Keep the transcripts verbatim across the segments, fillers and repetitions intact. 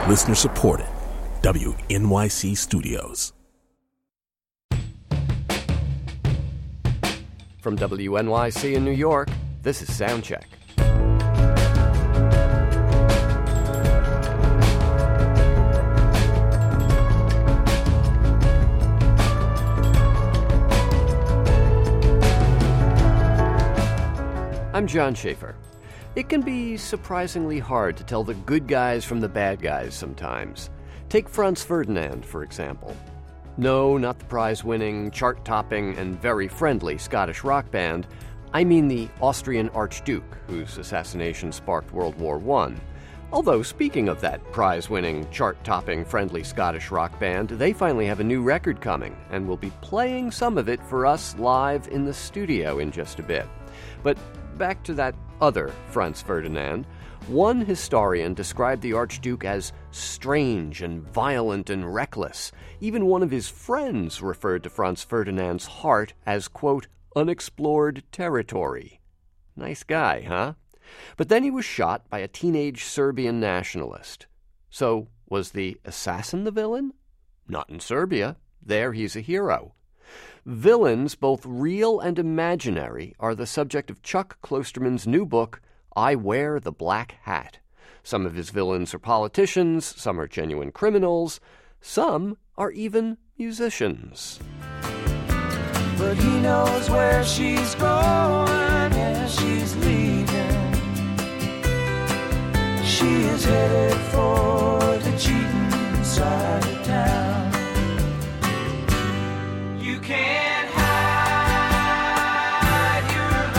Listener supported. W N Y C Studios. From W N Y C in New York, this is Soundcheck. I'm John Schaefer. It can be surprisingly hard to tell the good guys from the bad guys sometimes. Take Franz Ferdinand, for example. No, not the prize-winning, chart-topping, and very friendly Scottish rock band. I mean the Austrian Archduke, whose assassination sparked World War One. Although, speaking of that prize-winning, chart-topping, friendly Scottish rock band, they finally have a new record coming, and will be playing some of it for us live in the studio in just a bit. But back to that other Franz Ferdinand. One historian described the Archduke as strange and violent and reckless. Even one of his friends referred to Franz Ferdinand's heart as, quote, unexplored territory. Nice guy, huh? But then he was shot by a teenage Serbian nationalist. So, was the assassin the villain? Not in Serbia. There he's a hero. Villains, both real and imaginary, are the subject of Chuck Klosterman's new book, I Wear the Black Hat. Some of his villains are politicians, some are genuine criminals, some are even musicians. But he knows where she's going, yeah, she's leaving. She is headed for the cheating side of town. You can't hide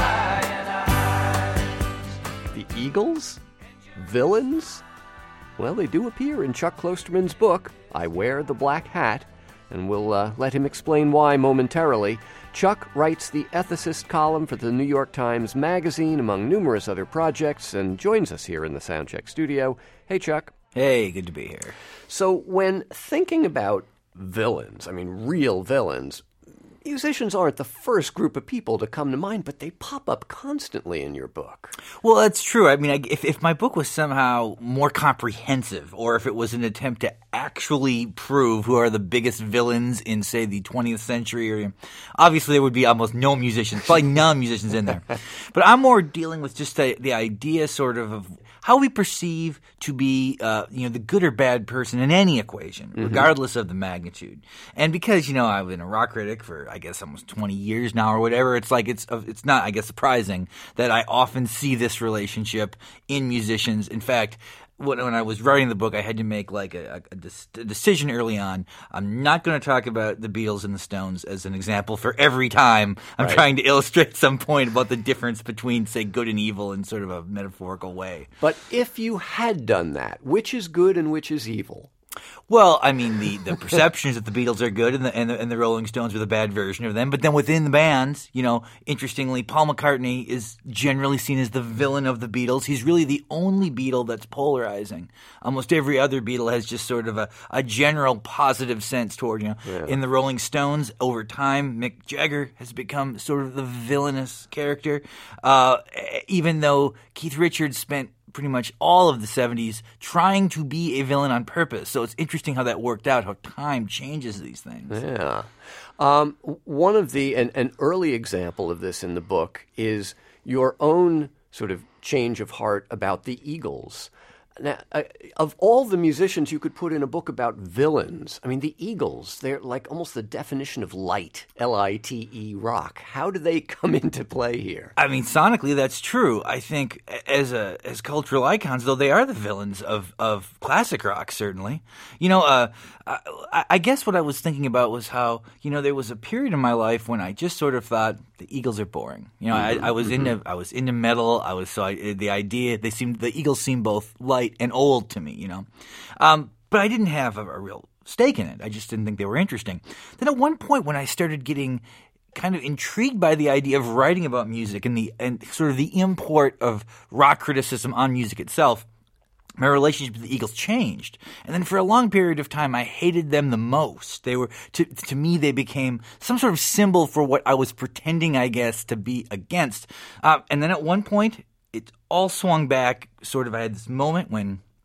your lying eyes. The Eagles? Villains? Well, they do appear in Chuck Klosterman's book, I Wear the Black Hat, and we'll uh, let him explain why momentarily. Chuck writes the ethicist column for the New York Times Magazine, among numerous other projects, and joins us here in the Soundcheck studio. Hey, Chuck. Hey, good to be here. So when thinking about villains, I mean real villains, musicians aren't the first group of people to come to mind, but they pop up constantly in your book. Well, that's true. I mean, if, if my book was somehow more comprehensive, or if it was an attempt to actually prove who are the biggest villains in, say, the twentieth century, or obviously there would be almost no musicians, probably none musicians in there. But I'm more dealing with just the, the idea sort of of how we perceive to be, uh, you know, the good or bad person in any equation, mm-hmm. regardless of the magnitude. And because, you know, I've been a rock critic for, I guess, almost twenty years now or whatever, it's like it's it's not, I guess, surprising that I often see this relationship in musicians. In fact, when, when I was writing the book, I had to make like a, a, a decision early on. I'm not going to talk about the Beatles and the Stones as an example for every time I'm right. trying to illustrate some point about the difference between, say, good and evil in sort of a metaphorical way. But if you had done that, which is good and which is evil? Well, I mean, the, the perception is that the Beatles are good and the, and the and the Rolling Stones are the bad version of them. But then within the bands, you know, interestingly, Paul McCartney is generally seen as the villain of the Beatles. He's really the only Beatle that's polarizing. Almost every other Beatle has just sort of a, a general positive sense toward, you know. Yeah. In the Rolling Stones, over time, Mick Jagger has become sort of the villainous character. Uh, even though Keith Richards spent pretty much all of the seventies trying to be a villain on purpose. So it's interesting how that worked out, how time changes these things. Yeah. Um, one of the, an, an early example of this in the book is your own sort of change of heart about the Eagles. Now, uh, of all the musicians you could put in a book about villains, I mean, the Eagles, they're like almost the definition of light, L I T E rock. How do they come into play here? I mean, sonically, that's true. I think as a as cultural icons, though, they are the villains of, of classic rock, certainly. You know, uh, I, I guess what I was thinking about was how, you know, there was a period in my life when I just sort of thought the Eagles are boring. You know, mm-hmm. I, I was mm-hmm. into I was into metal. I was so I, the idea they seemed the Eagles seemed both light and old to me, you know. Um, but I didn't have a, a real stake in it. I just didn't think they were interesting. Then at one point when I started getting kind of intrigued by the idea of writing about music and the and sort of the import of rock criticism on music itself, my relationship with the Eagles changed. And then for a long period of time, I hated them the most. They were, to, to me, they became some sort of symbol for what I was pretending, I guess, to be against. Uh, and then at one point, it all swung back. Sort of, I had this moment when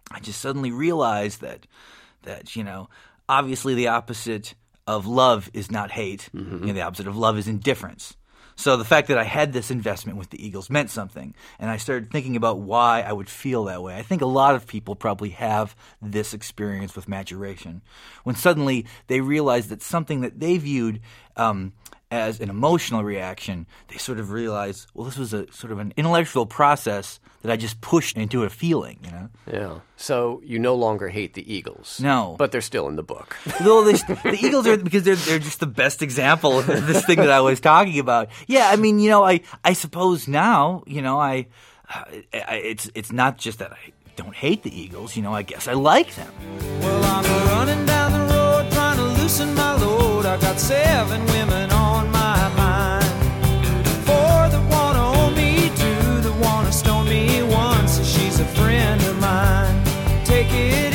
I just suddenly realized that that you know obviously the opposite of love is not hate. Mm-hmm. You know, the opposite of love is indifference. So the fact that I had this investment with the Eagles meant something, and I started thinking about why I would feel that way. I think a lot of people probably have this experience with maturation, when suddenly they realize that something that they viewed um, as an emotional reaction, they sort of realize, well, this was a sort of an intellectual process that I just pushed into a feeling, you know? Yeah. So you no longer hate the Eagles. No. But they're still in the book. Well, they, the Eagles are, because they're they're just the best example of this thing that I was talking about. Yeah, I mean, you know, I, I suppose now, you know, I, I it's it's not just that I don't hate the Eagles, you know, I guess I like them. Well, I'm running down the road trying to loosen my load. I got seven women on my mind. Four that want to own me, two that want to stone me, one says she's a friend of mine. Take it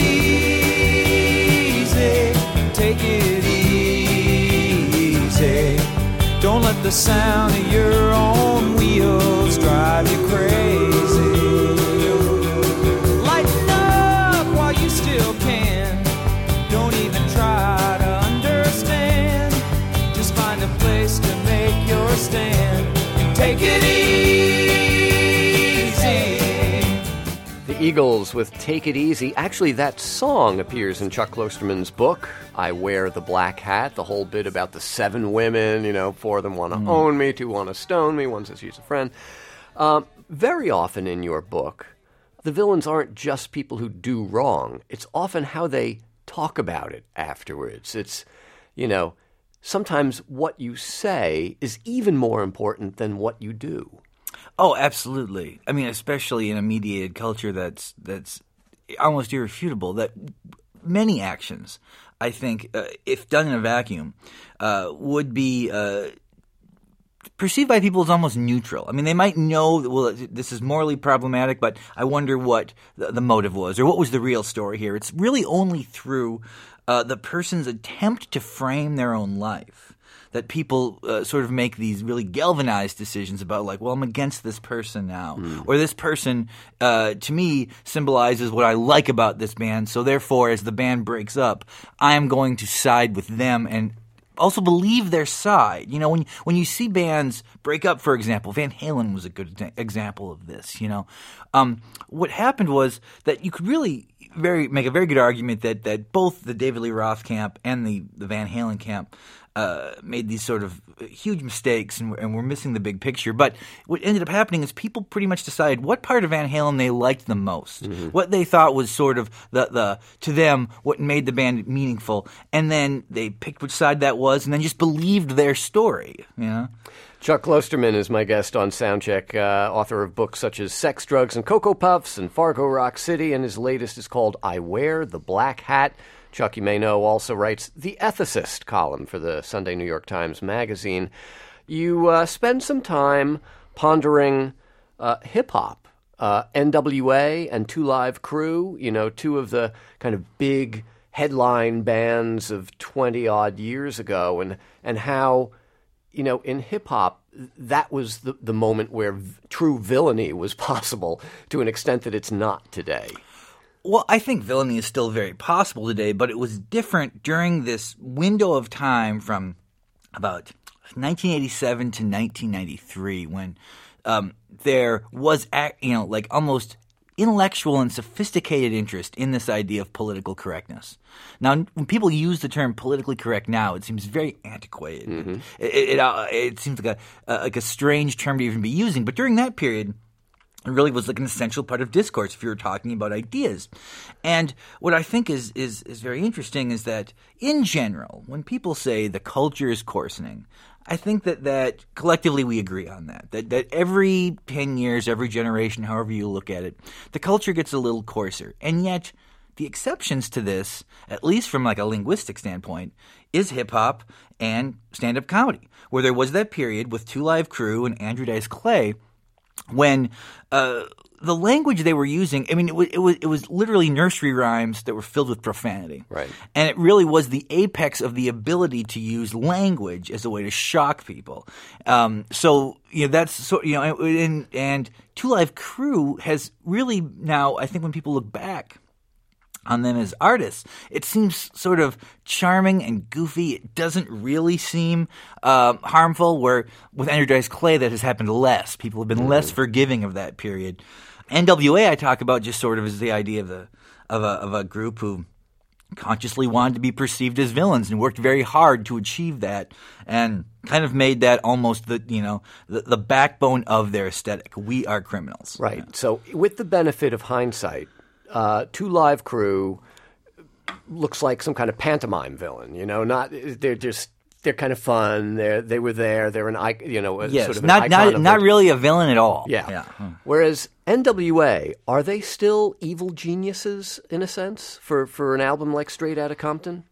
easy, take it easy. Don't let the sound of your own wheels drive you crazy. Lighten up while you still can. Don't even try to understand. Just find a place to make your stand. Take it easy. The Eagles with Take It Easy. Actually, that song appears in Chuck Klosterman's book, I Wear the Black Hat, the whole bit about the seven women, you know, four of them want to mm. own me, two want to stone me, one says she's a friend. Um, very often in your book, the villains aren't just people who do wrong. It's often how they talk about it afterwards. It's, you know, sometimes what you say is even more important than what you do. Oh, absolutely. I mean, especially in a mediated culture that's that's almost irrefutable, that many actions, I think, uh, if done in a vacuum, uh, would be uh, perceived by people as almost neutral. I mean, they might know, well, this is morally problematic, but I wonder what the, the motive was or what was the real story here. It's really only through uh, the person's attempt to frame their own life that people uh, sort of make these really galvanized decisions about, like, well, I'm against this person now. Mm. Or this person, uh, to me, symbolizes what I like about this band. So therefore, as the band breaks up, I am going to side with them and also believe their side. You know, when when you see bands break up, for example, Van Halen was a good example of this, you know. Um, what happened was that you could really very make a very good argument that, that both the David Lee Roth camp and the, the Van Halen camp Uh, made these sort of huge mistakes, and, and we're missing the big picture. But what ended up happening is people pretty much decided what part of Van Halen they liked the most, mm-hmm. what they thought was sort of the, the to them what made the band meaningful, and then they picked which side that was, and then just believed their story. You know. Chuck Klosterman is my guest on Soundcheck, uh, author of books such as Sex, Drugs, and Cocoa Puffs and Fargo Rock City, and his latest is called I Wear the Black Hat. Chuck, you may know, also writes the Ethicist column for the Sunday New York Times Magazine. You uh, spend some time pondering uh, hip-hop, uh, N W A and Two Live Crew, you know, two of the kind of big headline bands of twenty-odd years ago, and, and how, you know, in hip-hop, that was the, the moment where v- true villainy was possible to an extent that it's not today. Well, I think villainy is still very possible today, but it was different during this window of time from about nineteen eighty-seven to nineteen ninety-three, when um, there was, you know, like almost intellectual and sophisticated interest in this idea of political correctness. Now, when people use the term politically correct now, it seems very antiquated. Mm-hmm. It, it, uh, it seems like a uh, like a strange term to even be using, but during that period, it really was like an essential part of discourse if you were talking about ideas. And what I think is, is, is very interesting is that in general, when people say the culture is coarsening, I think that, that collectively we agree on that. that. That every ten years, every generation, however you look at it, the culture gets a little coarser. And yet the exceptions to this, at least from like a linguistic standpoint, is hip-hop and stand-up comedy, where there was that period with Two Live Crew and Andrew Dice Clay when uh, the language they were using, I mean, it was, it was it was literally nursery rhymes that were filled with profanity. Right. And it really was the apex of the ability to use language as a way to shock people. Um, so, you know, that's so, you know, and, and Two Live Crew has really now, I think when people look back on them as artists. It seems sort of charming and goofy. It doesn't really seem uh, harmful, where with Energized Clay that has happened less. People have been mm-hmm. less forgiving of that period. N W A I talk about just sort of as the idea of, the, of, a, of a group who consciously wanted to be perceived as villains and worked very hard to achieve that, and kind of made that almost the you know the, the backbone of their aesthetic. We are criminals. Right. Yeah. So with the benefit of hindsight, uh, Two Live Crew looks like some kind of pantomime villain. You know, not they're just they're kind of fun. They they were there. They're an icon. You know, a, yes, sort of not an icon not of not it. really a villain at all. Yeah. yeah. Hmm. Whereas N W A, are they still evil geniuses in a sense for, for an album like Straight Outta Compton?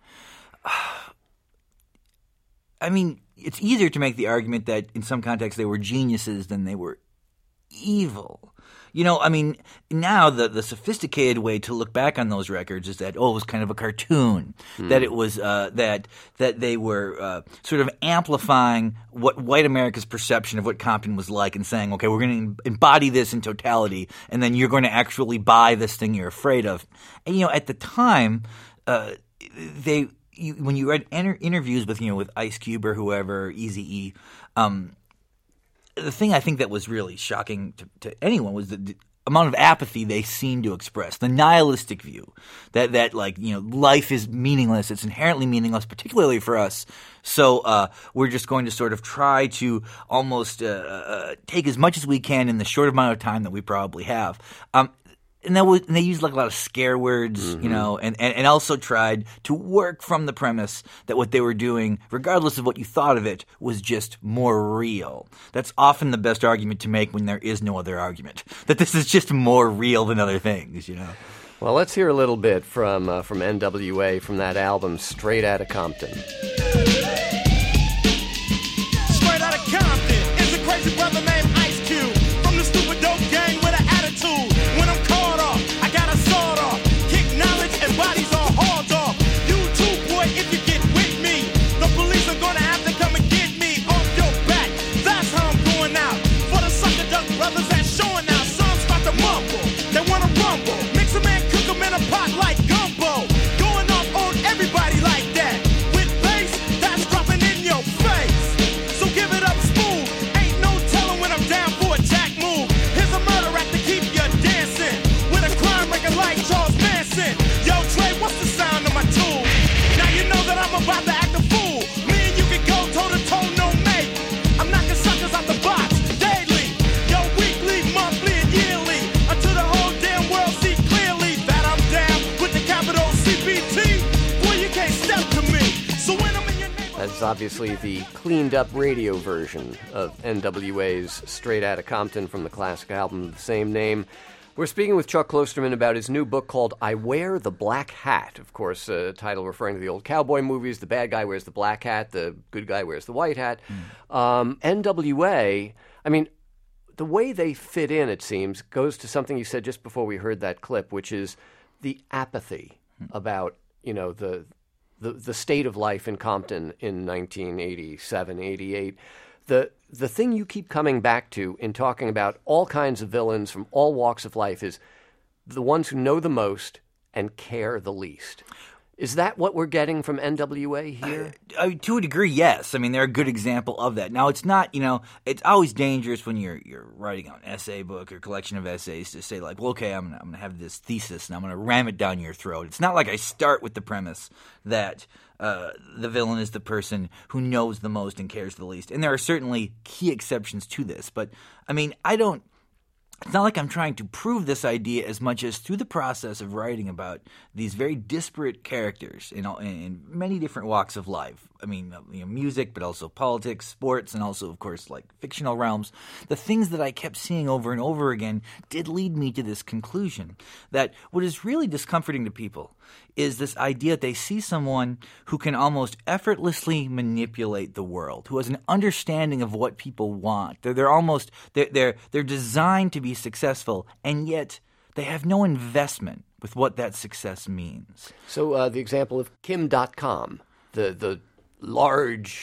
I mean, it's easier to make the argument that in some contexts they were geniuses than they were evil. You know, I mean, now the, the sophisticated way to look back on those records is that, oh, it was kind of a cartoon, mm. that it was uh, that that they were uh, sort of amplifying what white America's perception of what Compton was like and saying, okay, we're going to embody this in totality, and then you're going to actually buy this thing you're afraid of. And, you know, at the time, uh, they you, when you read inter- interviews with, you know, with Ice Cube or whoever, Eazy-E, um, the thing I think that was really shocking to, to anyone was the, the amount of apathy they seemed to express, the nihilistic view that, that like, you know, life is meaningless. It's inherently meaningless, particularly for us. So uh, we're just going to sort of try to almost uh, uh, take as much as we can in the short amount of time that we probably have. Um, And, that was, and they used like a lot of scare words, mm-hmm. you know, and, and, and also tried to work from the premise that what they were doing, regardless of what you thought of it, was just more real. That's often the best argument to make when there is no other argument, that this is just more real than other things, you know. Well, let's hear a little bit from uh, from N W A from that album, Straight Outta Compton. Straight Outta Compton is a crazy brother named Ice Cube from the stupid dope gang with an attitude. When I'm caught off, I got a sword off, kick knowledge and bodies all hauled off. You too, boy, if you get with me, the police are gonna have to come and get me off your back. That's how I'm going out. For the sucker duck brothers that's showing out, some start to mumble, they wanna rumble, mix 'em and cook 'em in a pot like gumbo. Going off on everybody like that, with bass that's dropping in your face. So give it up smooth, ain't no telling when I'm down for a jack move. Here's a murder act to keep you dancing, with a crime record like Charles Manson. Yo, Trey, what's the sound of my tool? Now you know that I'm about to act a fool. Me and you can go toe to toe, no mate. I'm knocking suckers out the box daily, yo, weekly, monthly, and yearly, until the whole damn world see clearly that I'm down with the capital C B T. Boy, you can't step to me. So when I'm in your neighborhood. That's obviously the cleaned-up radio version of N W A's Straight Outta Compton from the classic album of the same name. We're speaking with Chuck Klosterman about his new book called I Wear the Black Hat. Of course, a title referring to the old cowboy movies. The bad guy wears the black hat. The good guy wears the white hat. Mm. Um, N W A, I mean, the way they fit in, it seems, goes to something you said just before we heard that clip, which is the apathy mm. about, you know, the, the the state of life in Compton in nineteen eighty-seven, eighty-eight. The the thing you keep coming back to in talking about all kinds of villains from all walks of life is the ones who know the most and care the least. Is that what we're getting from N W A here? Uh, to a degree, yes. I mean, they're a good example of that. Now, it's not, you know, it's always dangerous when you're you're writing an essay book or collection of essays to say, like, well, okay, I'm gonna, I'm gonna have this thesis and I'm gonna ram it down your throat. It's not like I start with the premise that uh, the villain is the person who knows the most and cares the least. And there are certainly key exceptions to this. But, I mean, I don't It's not like I'm trying to prove this idea as much as through the process of writing about these very disparate characters in, all, in many different walks of life. I mean, you know, music, but also politics, sports, and also, of course, like fictional realms. The things that I kept seeing over and over again did lead me to this conclusion that what is really discomforting to people is this idea that they see someone who can almost effortlessly manipulate the world, who has an understanding of what people want. They're, they're almost they're, they're they're designed to be successful, and yet they have no investment with what that success means. So uh, the example of Kim dot com, the the large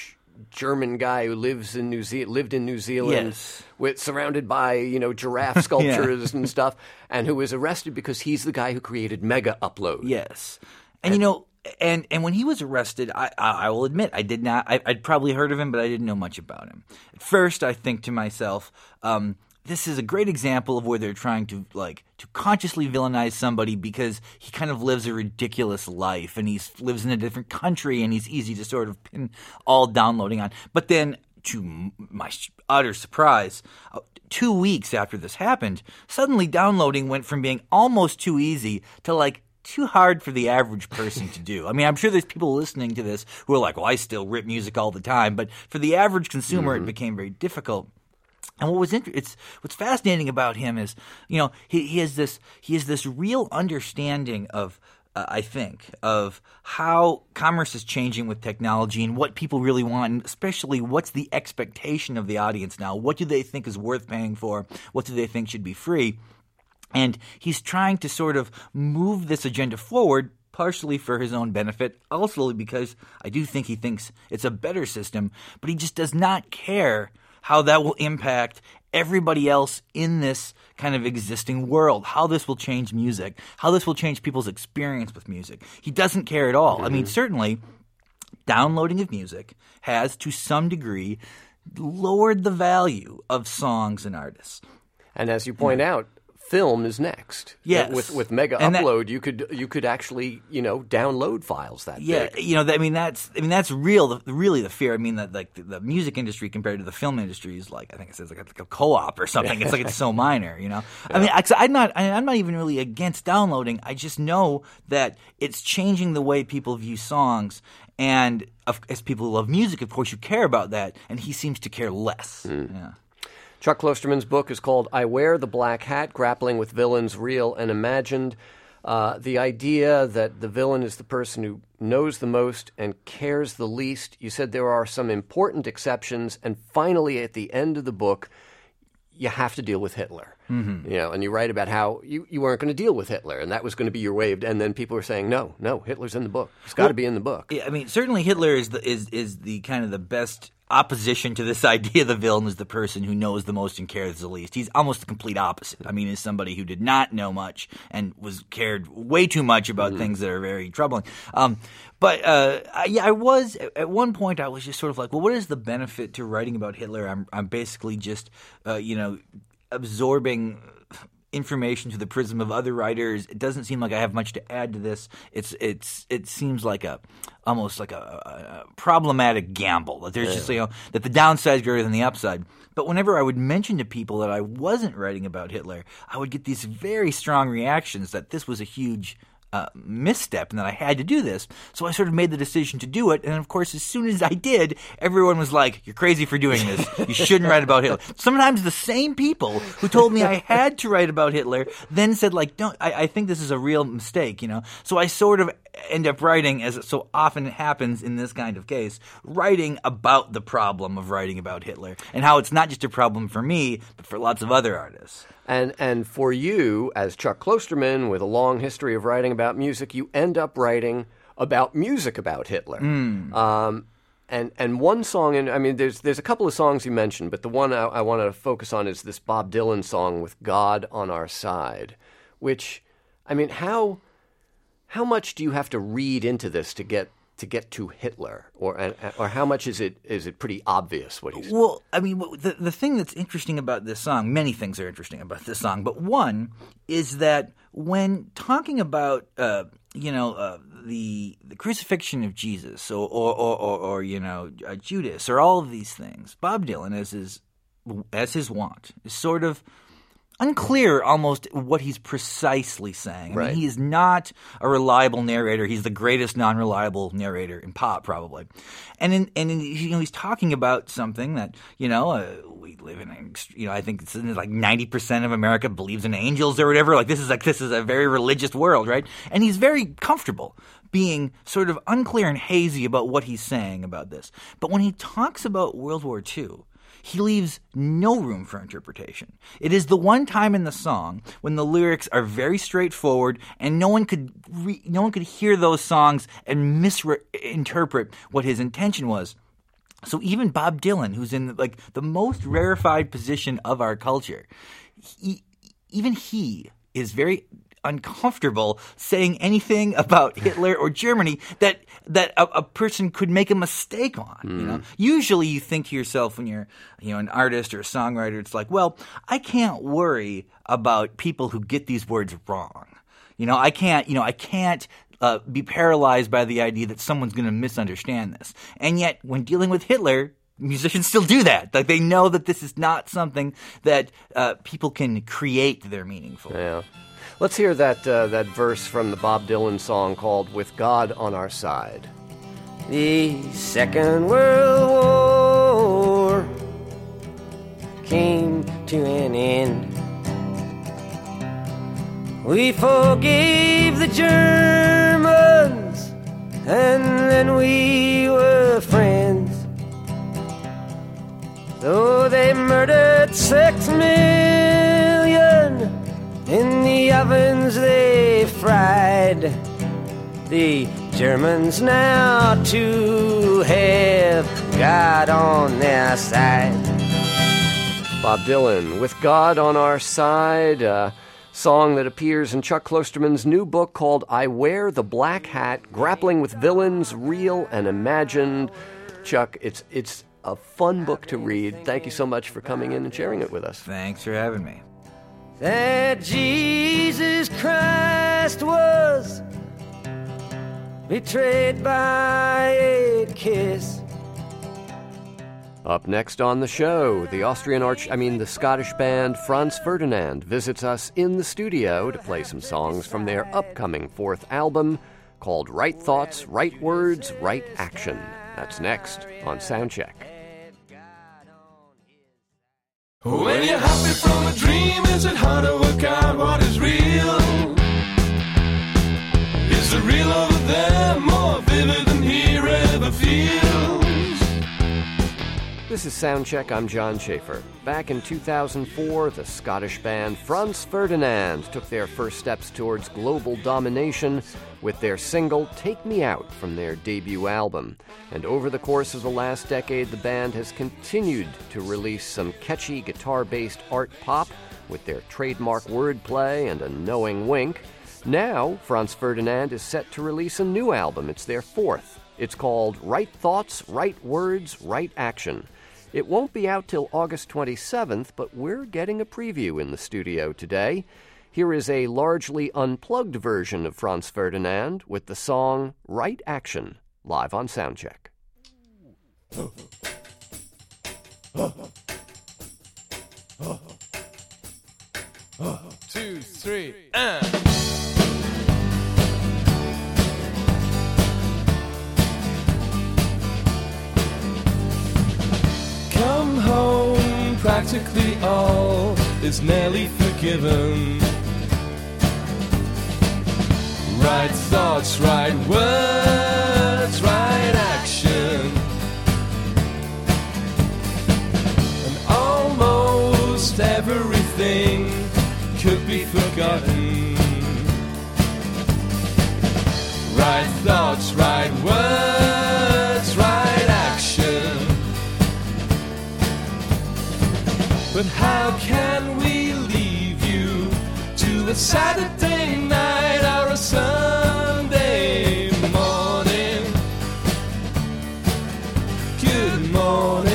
German guy who lives in New Ze- lived in New Zealand, Yes. with surrounded by you know giraffe sculptures and stuff, and who was arrested because he's the guy who created Mega Upload. Yes, and, and you know, and and when he was arrested, I I, I will admit I did not. I, I'd probably heard of him, but I didn't know much about him. At first, I think to myself, um, this is a great example of where they're trying to like to consciously villainize somebody because he kind of lives a ridiculous life and he lives in a different country and he's easy to sort of pin all downloading on. But then, to my utter surprise, uh, two weeks after this happened, suddenly downloading went from being almost too easy to like too hard for the average person to do. I mean, I'm sure there's people listening to this who are like, well, I still rip music all the time. But for the average consumer, mm-hmm. it became very difficult. And what was inter- it's what's fascinating about him is, you know, he, he has this he has this real understanding of, uh, I think, of how commerce is changing with technology and what people really want, and especially what's the expectation of the audience now. What do they think is worth paying for? What do they think should be free? And he's trying to sort of move this agenda forward, partially for his own benefit, also because I do think he thinks it's a better system, but he just does not care how that will impact everybody else in this kind of existing world, how this will change music, how this will change people's experience with music. He doesn't care at all. Mm-hmm. I mean, certainly downloading of music has, to some degree, lowered the value of songs and artists. And as you point yeah. out, film is next. Yes. With with Mega and Upload, that, you could you could actually you know download files that yeah, big. you know, I mean that's I mean that's real. The, really, the fear. I mean that like the, the music industry compared to the film industry is like I think it says like a, like a co-op or something. It's like it's so minor. You know, yeah. I mean I, I'm not I, I'm not even really against downloading. I just know that it's changing the way people view songs. And as people who love music, of course, you care about that. And he seems to care less. Mm. Yeah. Chuck Klosterman's book is called I Wear the Black Hat, Grappling with Villains, Real and Imagined. Uh, the idea that the villain is the person who knows the most and cares the least. You said there are some important exceptions. And finally, at the end of the book, you have to deal with Hitler. Mm-hmm. You know, and you write about how you, you weren't going to deal with Hitler, and that was going to be your way of, and then people were saying, no, no, Hitler's in the book. It's got to well, be in the book. Yeah, I mean, certainly Hitler is the, is is the kind of the best opposition to this idea the villain is the person who knows the most and cares the least. He's almost the complete opposite. I mean, he's somebody who did not know much and was cared way too much about mm-hmm. things that are very troubling. Um, but uh, I, yeah, I was at one point I was just sort of like, well, what is the benefit to writing about Hitler? I'm I'm basically just uh, you know absorbing information through the prism of other writers. It doesn't seem like I have much to add to this. It's it's it seems like a almost like a, a problematic gamble. That there's yeah. just you know that the downside is greater than the upside. But whenever I would mention to people that I wasn't writing about Hitler, I would get these very strong reactions that this was a huge Uh, misstep and that I had to do this. So I sort of made the decision to do it. And of course, as soon as I did, everyone was like, you're crazy for doing this. You shouldn't write about Hitler. Sometimes the same people who told me I had to write about Hitler then said like, don't, I, I think this is a real mistake, you know? So I sort of end up writing, as so often happens in this kind of case, writing about the problem of writing about Hitler and how it's not just a problem for me, but for lots of other artists. And and for you, as Chuck Klosterman, with a long history of writing about music, you end up writing about music about Hitler. Mm. Um, and and one song, and I mean, there's there's a couple of songs you mentioned, but the one I, I want to focus on is this Bob Dylan song with God on Our Side, which, I mean, how how much do you have to read into this to get to get to Hitler, or or how much is it is it pretty obvious what he's? Well, I mean, the the thing that's interesting about this song, many things are interesting about this song, but one is that when talking about uh, you know uh, the the crucifixion of Jesus, or or or, or, or you know uh, Judas, or all of these things, Bob Dylan, as his as his wont, is sort of unclear almost what he's precisely saying. I right. mean, he is not a reliable narrator. He's the greatest non-reliable narrator in pop, probably. And in, and in, you know, he's talking about something that, you know, uh, we live in, a, you know, I think it's like ninety percent of America believes in angels or whatever. Like this is like, this is a very religious world, right? And he's very comfortable being sort of unclear and hazy about what he's saying about this. But when he talks about World War Two, he leaves no room for interpretation. It is the one time in the song when the lyrics are very straightforward and no one could re- no one could hear those songs and misinterpret what his intention was. So even Bob Dylan, who's in like the most rarefied position of our culture, he, even he is very uncomfortable saying anything about Hitler or Germany that that a, a person could make a mistake on. Mm. You know, usually you think to yourself when you're you know an artist or a songwriter, it's like, well, I can't worry about people who get these words wrong. You know, I can't. You know, I can't. Uh, be paralyzed by the idea that someone's going to misunderstand this. And yet, when dealing with Hitler, musicians still do that. Like, they know that this is not something that uh, people can create their meaning for. Yeah. Let's hear that, uh, that verse from the Bob Dylan song called With God on Our Side. The Second World War came to an end. We forgave the Germans, and then we were friends. Though they murdered six million, in the ovens they fried. The Germans now too have God on their side. Bob Dylan, With God on Our Side, uh, song that appears in Chuck Klosterman's new book called I Wear the Black Hat, Grappling with Villains, Real and Imagined. Chuck, it's it's a fun book to read. Thank you so much for coming in and sharing it with us. Thanks for having me. That Jesus Christ was betrayed by a kiss. Up next on the show, the Austrian arch, I mean the Scottish band Franz Ferdinand visits us in the studio to play some songs from their upcoming fourth album called Right Thoughts, Right Words, Right Action. That's next on Soundcheck. When you're happy from a dream, is it hard to work out what is real? Is the real over there more vivid than here ever feels? This is Soundcheck. I'm John Schaefer. Back in two thousand four, the Scottish band Franz Ferdinand took their first steps towards global domination with their single Take Me Out from their debut album. And over the course of the last decade, the band has continued to release some catchy guitar-based art pop with their trademark wordplay and a knowing wink. Now, Franz Ferdinand is set to release a new album. It's their fourth. It's called Right Thoughts, Right Words, Right Action. It won't be out till August twenty-seventh, but we're getting a preview in the studio today. Here is a largely unplugged version of Franz Ferdinand with the song Right Action, live on Soundcheck. Two, three, and... Come home, practically all is nearly forgiven. Right thoughts, right words, right action. And almost everything could be forgotten. Right thoughts, right words, right action. But how can we leave you to a Saturday night or a Sunday morning? Good morning.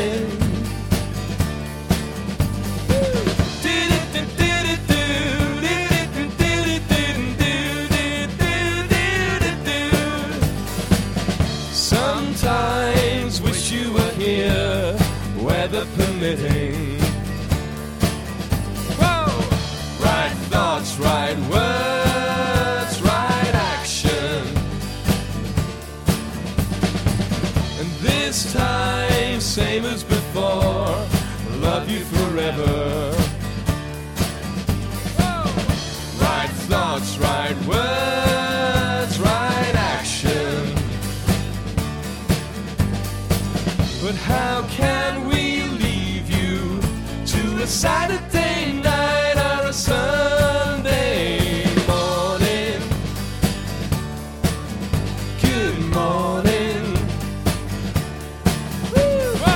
Sometimes wish you were here, weather permitting. Right words, right action. And this time, same as before, love you forever. Right thoughts, right words, right action. But how can we leave you to a Saturday night or a Sunday morning? Good morning. Woo!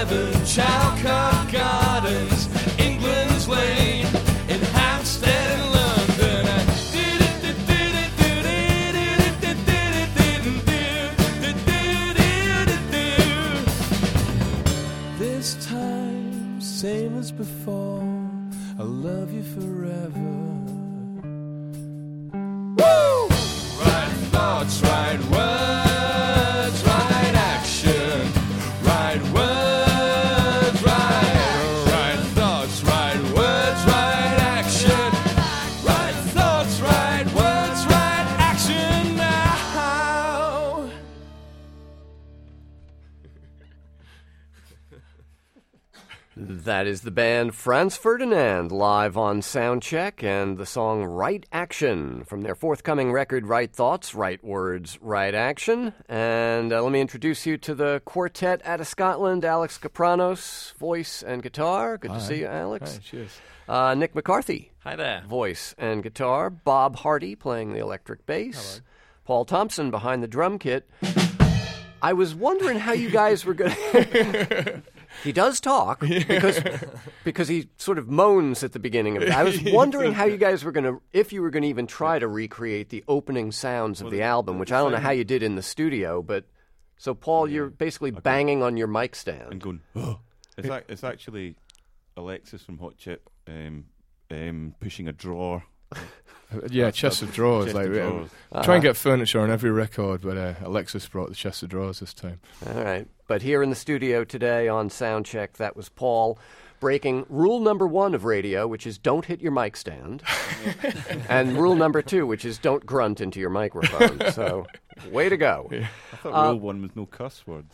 Devon, Chalcott Gardens, England's Lane, in Hampstead and London. This time, same as before, I love you forever. Woo! Right thoughts, right words, right action. Right words, right, right thoughts, right words, right action. Right thoughts, right words, right action now. That is the band Franz Ferdinand live on Soundcheck and the song Right Action from their forthcoming record Right Thoughts, Right Words, Right Action. And uh, let me introduce you to the quartet out of Scotland, Alex Kapranos, voice and guitar. Good Hi. to see you, Alex. Hi, cheers. Uh, Nick McCarthy, Hi there. voice and guitar. Bob Hardy playing the electric bass. Hello. Paul Thompson behind the drum kit. I was wondering how you guys were going to... He does talk because because he sort of moans at the beginning of it. I was wondering how you guys were going to, if you were going to even try to recreate the opening sounds of Well, the the- album, the which I don't know thing- how you did in the studio. But so, Paul, you're basically banging on your mic stand. And going, oh. It's, ac- it's actually Alexis from Hot Chip um, um, pushing a drawer. Yeah, chest of drawers. Chest like of we- drawers. Try and get furniture on every record, but uh, Alexis brought the chest of drawers this time. All right. But here in the studio today on Soundcheck, that was Paul breaking rule number one of radio, which is don't hit your mic stand, and rule number two, which is don't grunt into your microphone. So, way to go. I thought Uh, rule one was no cuss words.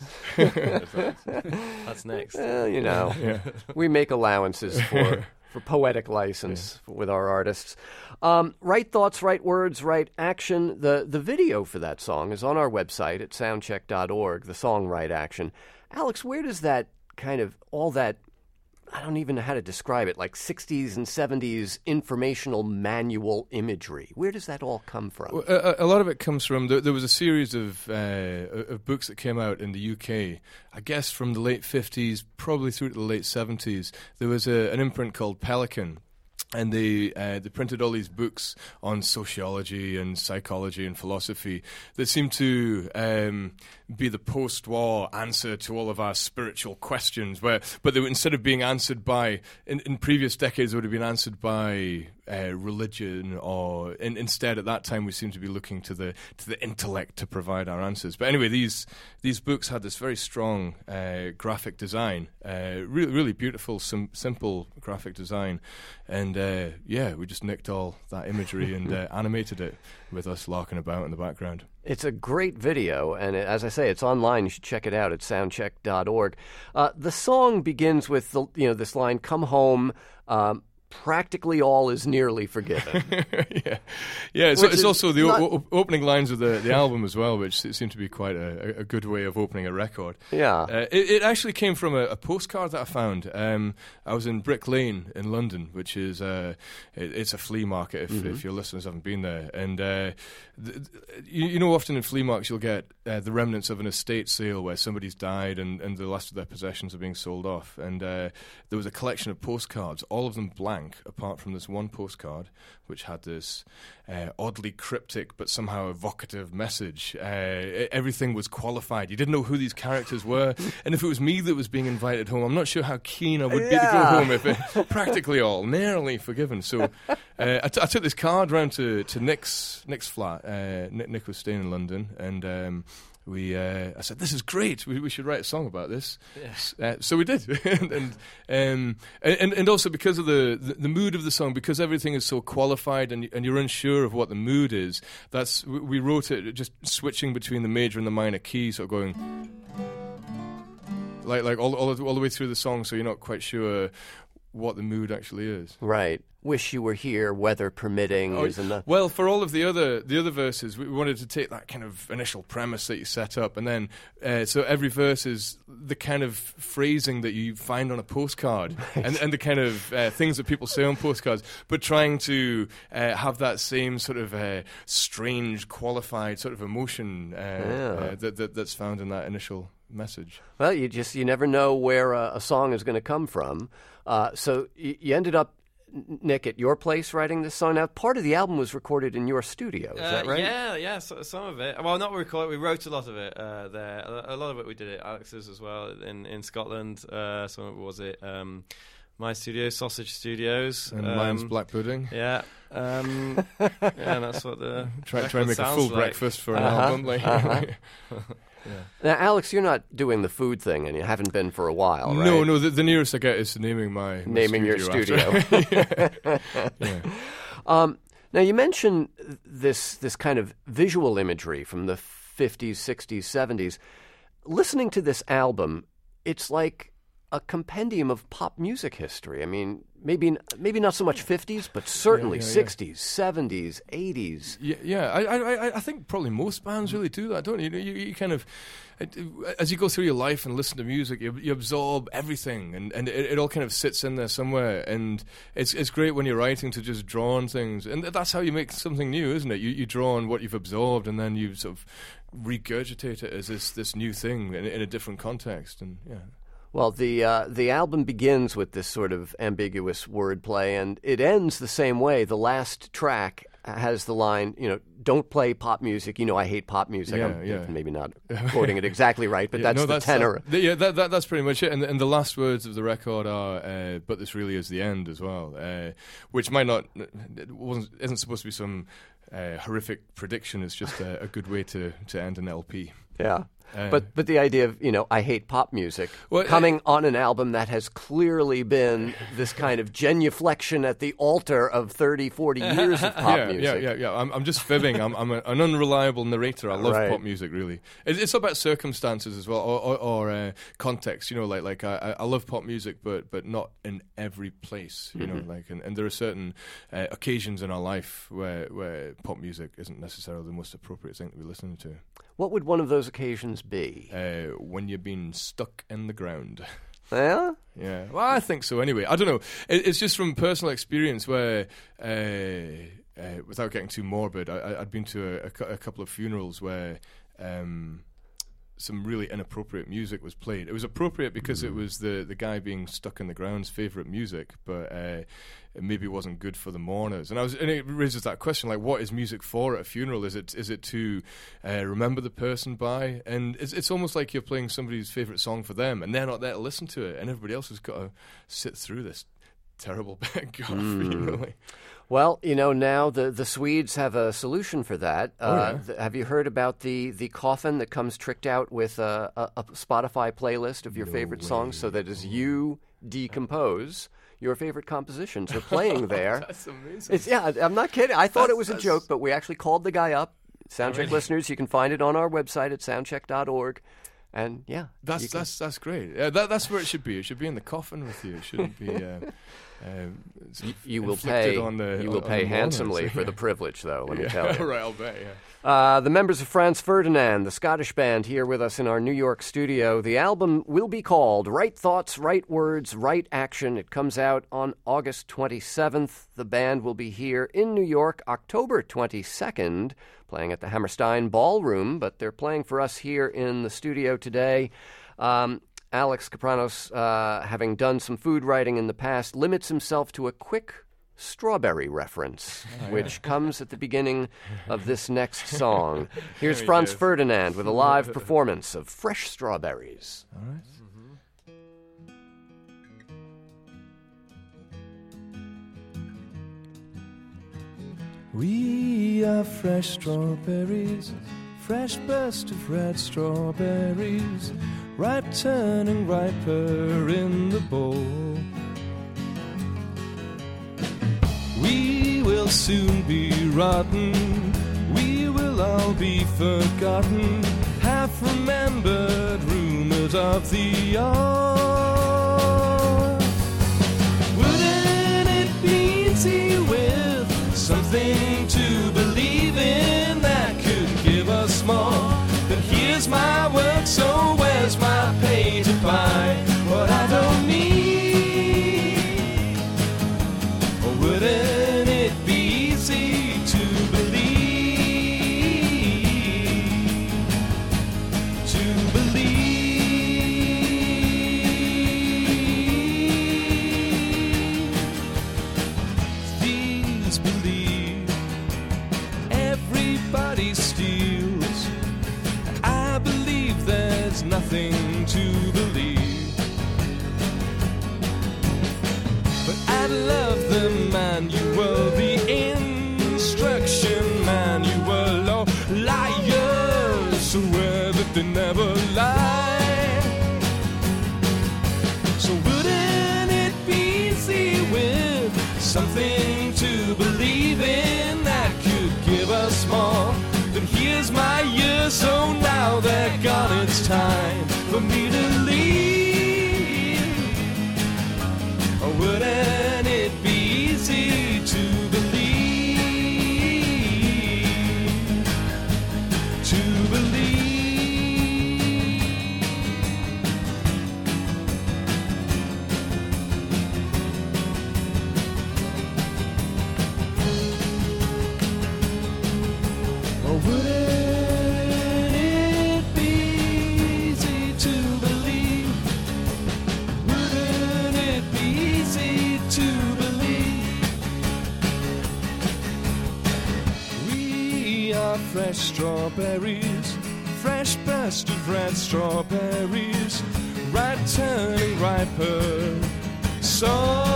That's next. Well, you know, we make allowances for for poetic license with our artists. Um, right thoughts, right words, right action. The the video for that song is on our website at soundcheck dot org, the song Right Action. Alex, where does that kind of, all that, I don't even know how to describe it, like sixties and seventies informational manual imagery, where does that all come from? Well, a, a lot of it comes from, there, there was a series of, uh, of books that came out in the U K, I guess from the late fifties, probably through to the late seventies. There was a, an imprint called Pelican. And they uh, they printed all these books on sociology and psychology and philosophy that seemed to um, be the post-war answer to all of our spiritual questions. Where, but they were, instead of being answered by, in, in previous decades, they would have been answered by uh, religion, or in, instead at that time we seemed to be looking to the to the intellect to provide our answers. But anyway, these these books had this very strong uh, graphic design, uh, really really beautiful, sim- simple graphic design. And uh, yeah, we just nicked all that imagery and uh, animated it with us larking about in the background. It's a great video, and it, as I say, it's online. You should check it out at soundcheck dot org. Uh, the song begins with the, you know, this line, "Come home, um, practically all is nearly forgiven." yeah, yeah. It's, Which it's is also the not- o- o- opening lines of the, the album as well, which seem to be quite a, a good way of opening a record. Yeah. Uh, it, it actually came from a, a postcard that I found. Um, I was in Brick Lane in London, which is uh, it, it's a flea market if, Mm-hmm. if your listeners haven't been there. And uh, th- th- you, you know, often in flea markets you'll get uh, the remnants of an estate sale where somebody's died and, and the last of their possessions are being sold off. And uh, there was a collection of postcards, all of them blank, apart from this one postcard, which had this uh, oddly cryptic but somehow evocative message. Uh, everything was qualified. You didn't know who these characters were. And if it was me that was being invited home, I'm not sure how keen I would be to go Yeah. home if it practically all, nearly forgiven. So uh, I, t- I took this card round to, to Nick's, Nick's flat. Uh, Nick, Nick was staying in London, and um, we uh, I said, "This is great. We, we should write a song about this." Yes. Uh, so we did, and and, um, and and also because of the, the the mood of the song, because everything is so qualified, and and you're unsure of what the mood is. That's we, we wrote it just switching between the major and the minor keys, or going like like all all, all the way through the song, so you're not quite sure what the mood actually is. Right. Wish you were here, weather permitting. Oh, is enough. well, for all of the other the other verses, we wanted to take that kind of initial premise that you set up, and then uh, so every verse is the kind of phrasing that you find on a postcard, and, and the kind of uh, things that people say on postcards, but trying to uh, have that same sort of uh, strange, qualified sort of emotion uh, Yeah. uh, that, that that's found in that initial message. Well, you just you never know where a, a song is going to come from. Uh, so you, you ended up, Nick, at your place writing this song. Now, part of the album was recorded in your studio. Is Uh, that right? Yeah, yeah. So, some of it. Well, not record. We wrote a lot of it uh, there. A, a lot of it we did at Alex's as well in in Scotland. Uh, some of it was it um, my studio, Sausage Studios, And um, mine's Black Pudding. Yeah, um, yeah. That's what the Try, try and make a sounds full like. breakfast for an Uh-huh, album. Like, uh-huh. Now, Alex, you're not doing the food thing, and you haven't been for a while, right? No, no. The, the nearest I get is naming my, my Naming your studio. studio. after- yeah. Um, now, you mentioned this this kind of visual imagery from the fifties, sixties, seventies. Listening to this album, it's like a compendium of pop music history. I mean, maybe maybe not so much fifties, but certainly yeah, yeah. sixties, seventies, eighties. Yeah, yeah. I, I, I think probably most bands really do that, don't you? You, you kind of, as you go through your life and listen to music, you, you absorb everything, and, and it, it all kind of sits in there somewhere. And it's it's great when you're writing to just draw on things, and that's how you make something new, isn't it? You you draw on what you've absorbed, and then you sort of regurgitate it as this this new thing in, in a different context, and yeah. Well, the uh, the album begins with this sort of ambiguous wordplay, and it ends the same way. The last track has the line, you know, "Don't play pop music. You know, I hate pop music." Yeah, I'm yeah. maybe not quoting it exactly right, but Yeah, that's no, the tenor. That, yeah, that, that, that's pretty much it. And, and the last words of the record are, uh, "But this really is the end" as well, uh, which might not, it wasn't, isn't supposed to be some uh, horrific prediction. It's just a, a good way to, to end an L P. Yeah. Uh, But but the idea of, you know, I hate pop music Well, coming on an album that has clearly been this kind of genuflection at the altar of thirty, forty years of pop yeah, music. yeah, yeah, yeah. I'm, I'm just fibbing. I'm, I'm a, an unreliable narrator. I love Right. pop music, really. It, it's about circumstances as well, or, or, or uh, context. You know, like like I, I love pop music, but but not in every place. You Mm-hmm. know, like and, and there are certain uh, occasions in our life where where pop music isn't necessarily the most appropriate thing to be listening to. What would one of those occasions be? Uh, when you've been stuck in the ground. Yeah? Yeah, well, I think so. Anyway, I don't know. It, it's just from personal experience where, uh, uh, without getting too morbid, I, I'd been to a, a, cou- a couple of funerals where um, some really inappropriate music was played. It was appropriate because it was the, the guy being stuck in the ground's favourite music, but uh, it maybe wasn't good for the mourners. And I was, and it raises that question: like, what is music for at a funeral? Is it is it to uh, remember the person by? And it's it's almost like you're playing somebody's favourite song for them, and they're not there to listen to it, and everybody else has got to sit through this terrible bit of guff. You know, like. Well, you know, now the, the Swedes have a solution for that. Oh, uh, yeah. th- have you heard about the, the coffin that comes tricked out with a, a, a Spotify playlist of your favorite songs, so that as you decompose, your favorite compositions are playing there? That's amazing. It's, yeah, I'm not kidding. I thought it was a That's- joke, but we actually called the guy up. Soundcheck listeners, you can find it on our website at soundcheck dot org. And yeah, That's you can- that's that's great. Yeah, that that's where it should be. It should be in the coffin with you. It shouldn't be. Uh, uh, you, you will inflicted pay. on the, you on- will on pay the handsomely mourners. for the privilege, though. Let me Yeah, tell you. right. I'll bet. Yeah. Uh, the members of Franz Ferdinand, the Scottish band, here with us in our New York studio. The album will be called Right Thoughts, Right Words, Right Action. It comes out on August twenty-seventh. The band will be here in New York October twenty-second, playing at the Hammerstein Ballroom, but they're playing for us here in the studio today. Um, Alex Kapranos, uh, having done some food writing in the past, limits himself to a quick strawberry reference, which comes at the beginning of this next song. Here's There he Franz goes. Ferdinand with a live performance of Fresh Strawberries. All right. We are fresh strawberries, fresh burst of red strawberries, ripe turning riper in the bowl. We will soon be rotten, we will all be forgotten, half remembered rumors of the old. Wouldn't it be easy with something to believe in that could give us more? But here's my work, so where's my pay to buy what I don't need? Or wouldn't it be easy to believe? To believe everybody steals. I believe there's nothing to believe, but I love the manual, the instruction manual. Oh, liars swear that they never lie. So wouldn't it be easy with something to believe in that could give us more? But here's my year, so now they're gone, it's time for me to leave. Or wouldn't it be easy to believe, to believe? Or wouldn't it be easy to believe? Wouldn't it be easy to believe? We are fresh strawberries, fresh burst of red strawberries, right turning riper. So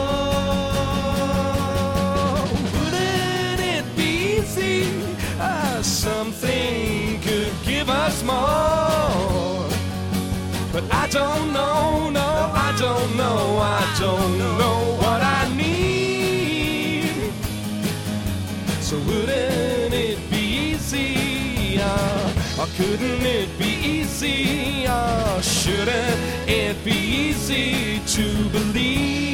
wouldn't it be easy? Ah, something could give us more. But I don't know, no, I don't know, I don't know what I need. So wouldn't it be easy? Ah, or couldn't it be easy? Or shouldn't it be easy to believe?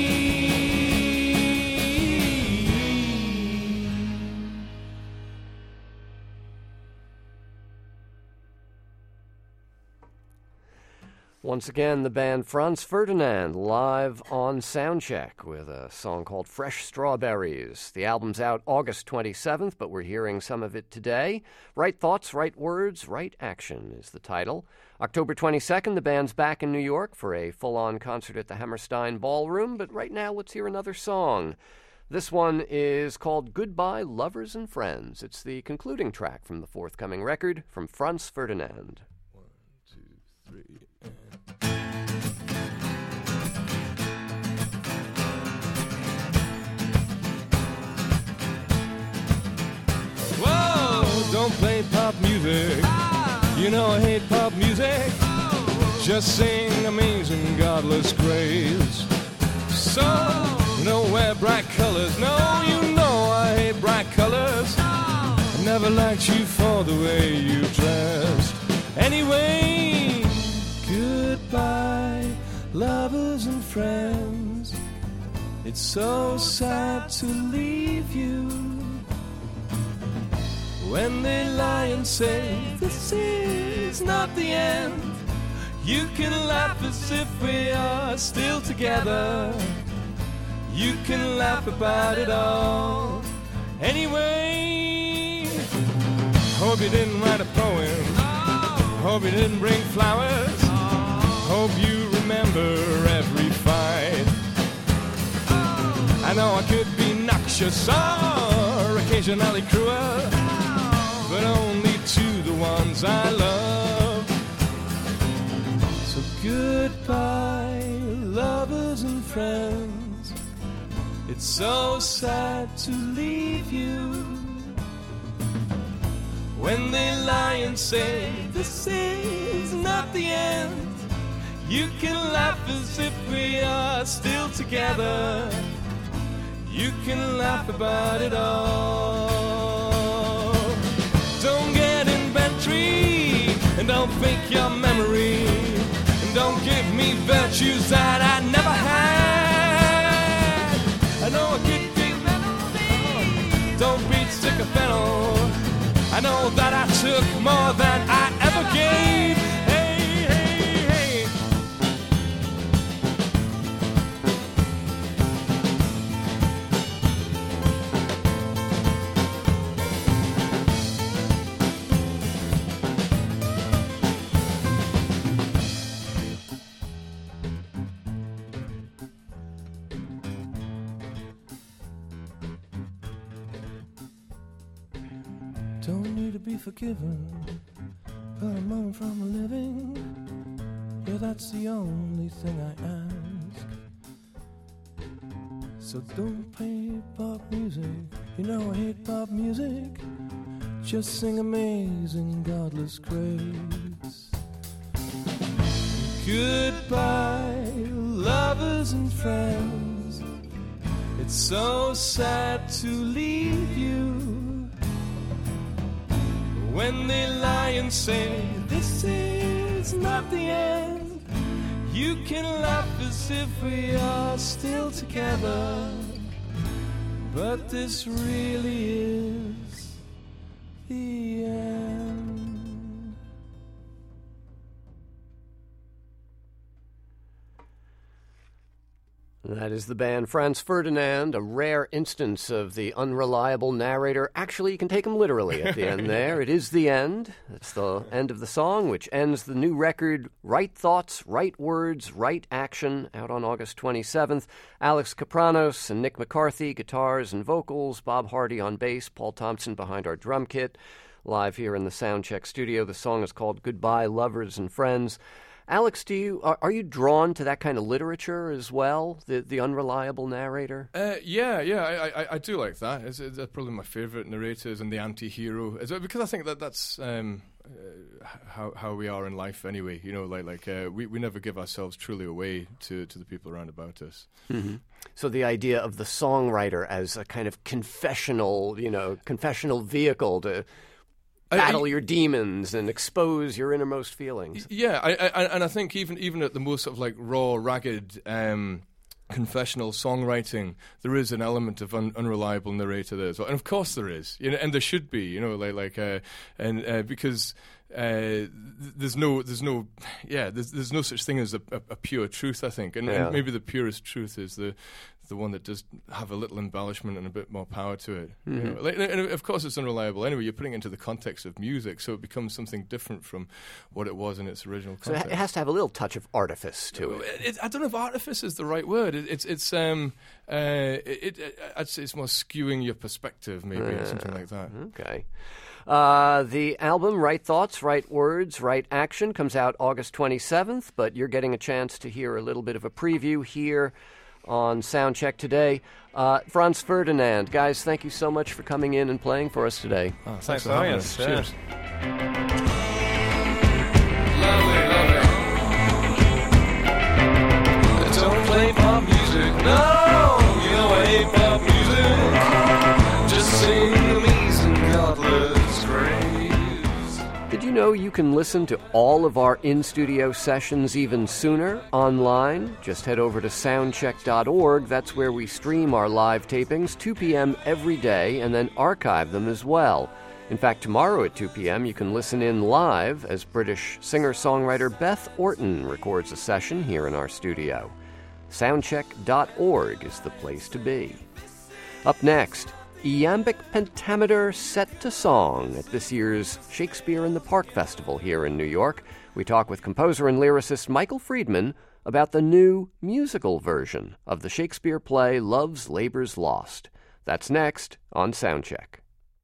Once again, the band Franz Ferdinand live on Soundcheck with a song called Fresh Strawberries. The album's out August twenty-seventh, but we're hearing some of it today. Right Thoughts, Right Words, Right Action is the title. October twenty-second, the band's back in New York for a full-on concert at the Hammerstein Ballroom, but right now let's hear another song. This one is called Goodbye, Lovers and Friends. It's the concluding track from the forthcoming record from Franz Ferdinand. One, two, three, and... Whoa! Don't play pop music. You know I hate pop music. Just sing Amazing Godless Grace. So, you know, wear bright colors. No, you know I hate bright colors. I never liked you for the way you dressed. Anyway, goodbye, lovers and friends. It's so sad to leave you. When they lie and say this is not the end, you can laugh as if we are still together. You can laugh about it all. Anyway, hope you didn't write a poem. Hope you didn't bring flowers. Hope you remember every fight. I know I could be noxious or occasionally cruel, but only to the ones I love. So goodbye, lovers and friends. It's so sad to leave you. When they lie and say this is not the end, you can laugh as if we are still together. You can laugh about it all. Don't get inventory, and don't fake your memory, and don't give me virtues that I never had. I know I could be melody. Don't beat stick of fennel. I know that I took more than I ever gave. Hey, hey, hey. Don't need to be forgiven, but a moment from a living. Yeah, that's the only thing I ask. So don't play pop music, you know I hate pop music. Just sing Amazing Godless Grace. Goodbye, lovers and friends. It's so sad to leave you. When they lie and say, this is not the end, you can laugh as if we are still together. But this really is the end. That is the band Franz Ferdinand, a rare instance of the unreliable narrator. Actually, you can take him literally at the end there. It is the end. It's the end of the song, which ends the new record, Right Thoughts, Right Words, Right Action, out on August twenty-seventh. Alex Kapranos and Nick McCarthy, guitars and vocals, Bob Hardy on bass, Paul Thompson behind our drum kit. Live here in the Soundcheck studio. The song is called Goodbye, Lovers and Friends. Alex, do you are, are you drawn to that kind of literature as well? The the unreliable narrator. Uh, yeah, yeah, I, I I do like that. It's, it's probably my favourite narrators and the anti-hero, It's, because I think that that's um, uh, how how we are in life anyway. You know, like like uh, we we never give ourselves truly away to to the people around about us. Mm-hmm. So the idea of the songwriter as a kind of confessional, you know, confessional vehicle to battle I, I, your demons and expose your innermost feelings. Yeah, I, I, and I think even even at the most sort of like raw, ragged, um, confessional songwriting, there is an element of un- unreliable narrator there as well. And of course there is, you know, and there should be, you know, like like, uh, and uh, because. Uh, there's no, there's no, yeah, there's there's no such thing as a, a, a pure truth, I think, and, yeah. and maybe the purest truth is the the one that does have a little embellishment and a bit more power to it. Mm-hmm. You know? Like, and of course, it's unreliable anyway. You're putting it into the context of music, so it becomes something different from what it was in its original context. So it has to have a little touch of artifice to it. it, it I don't know if artifice is the right word. It, it's it's um uh it, it I'd say it's more skewing your perspective, maybe, uh, or something like that. Okay. Uh, the album, Right Thoughts, Right Words, Right Action, comes out August twenty-seventh, but you're getting a chance to hear a little bit of a preview here on Soundcheck today. Uh, Franz Ferdinand, guys, thank you so much for coming in and playing for us today. Oh, thanks, thanks for having us. us. Cheers. Lovely, lovely. Don't play pop music, no, you know I hate pop music. Just sing Amazing Godless. Did you know you can listen to all of our in-studio sessions even sooner online? Just head over to soundcheck dot org. That's where we stream our live tapings, two p.m. every day, and then archive them as well. In fact, tomorrow at two p.m. you can listen in live as British singer-songwriter Beth Orton records a session here in our studio. soundcheck dot org is the place to be. Up next, Iambic Pentameter set to song at this year's Shakespeare in the Park Festival here in New York. We talk with composer and lyricist Michael Friedman about the new musical version of the Shakespeare play Love's Labour's Lost. That's next on Soundcheck.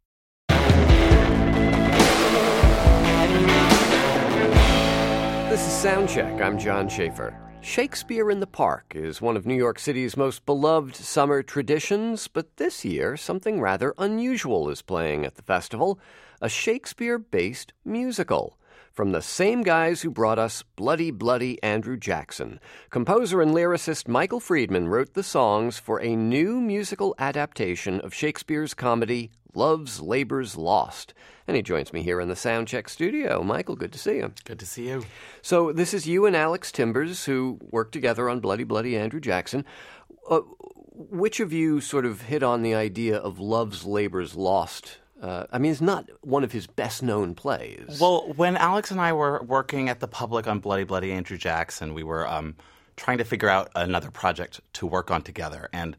This is Soundcheck. I'm John Schaefer. Shakespeare in the Park is one of New York City's most beloved summer traditions, but this year something rather unusual is playing at the festival, a Shakespeare-based musical. From the same guys who brought us Bloody Bloody Andrew Jackson, composer and lyricist Michael Friedman wrote the songs for a new musical adaptation of Shakespeare's comedy Love's Labour's Lost. And he joins me here in the Soundcheck studio. Michael, good to see you. Good to see you. So this is you and Alex Timbers, who worked together on Bloody Bloody Andrew Jackson. Uh, which of you sort of hit on the idea of Love's Labour's Lost? Uh, I mean, it's not one of his best-known plays. Well, when Alex and I were working at the Public on Bloody Bloody Andrew Jackson, we were um, trying to figure out another project to work on together. And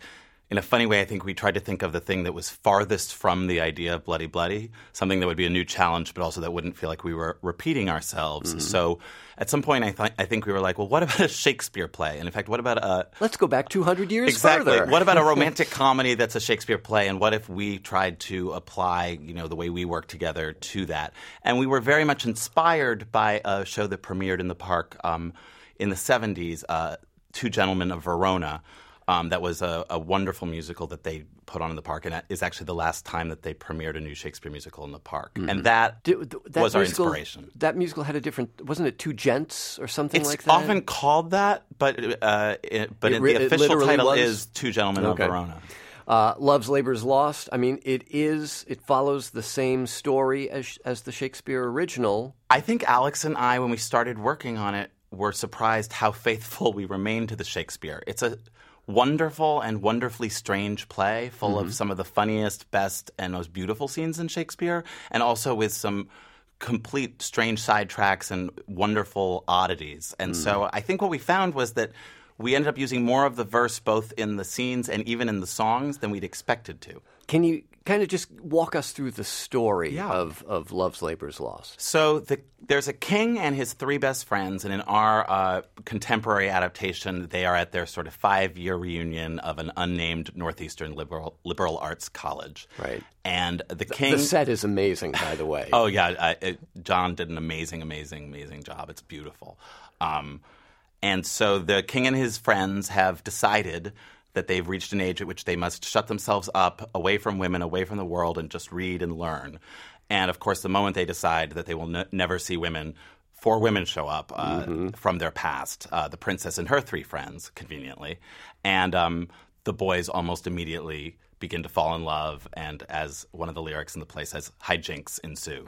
in a funny way, I think we tried to think of the thing that was farthest from the idea of Bloody Bloody, something that would be a new challenge, but also that wouldn't feel like we were repeating ourselves. Mm-hmm. So at some point, I, th- I think we were like, well, what about a Shakespeare play? And in fact, what about a... Let's go back two hundred years exactly. further. What about a romantic comedy that's a Shakespeare play? And what if we tried to apply, you know, the way we work together to that? And we were very much inspired by a show that premiered in the park um, in the seventies, uh, Two Gentlemen of Verona. Um, that was a, a wonderful musical that they put on in the park, and it is actually the last time that they premiered a new Shakespeare musical in the park. Mm-hmm. And that, Did, that was our musical, inspiration. That musical had a different, wasn't it Two Gents or something it's like that? It's often called that, but uh, it, but it, it, it the official title was? is Two Gentlemen okay. of Verona. Uh, Love's Labour's Lost. I mean, it is. It follows the same story as as the Shakespeare original. I think Alex and I, when we started working on it, were surprised how faithful we remained to the Shakespeare. It's a wonderful and wonderfully strange play full mm-hmm. of some of the funniest, best, and most beautiful scenes in Shakespeare, and also with some complete strange sidetracks and wonderful oddities. And mm. so I think what we found was that we ended up using more of the verse both in the scenes and even in the songs than we'd expected to. Can you kind of just walk us through the story yeah. of, of Love's Labour's Lost? So the, there's a king and his three best friends, and in our uh, contemporary adaptation, they are at their sort of five-year reunion of an unnamed Northeastern liberal liberal arts college. Right. And the, the king... The set is amazing, by the way. oh, yeah. I, it, John did an amazing, amazing, amazing job. It's beautiful. Um, and so the king and his friends have decided that they've reached an age at which they must shut themselves up away from women, away from the world, and just read and learn. And, of course, the moment they decide that they will ne- never see women, four women show up uh, mm-hmm. from their past, uh, the princess and her three friends, conveniently. And um, the boys almost immediately begin to fall in love, and as one of the lyrics in the play says, hijinks ensue.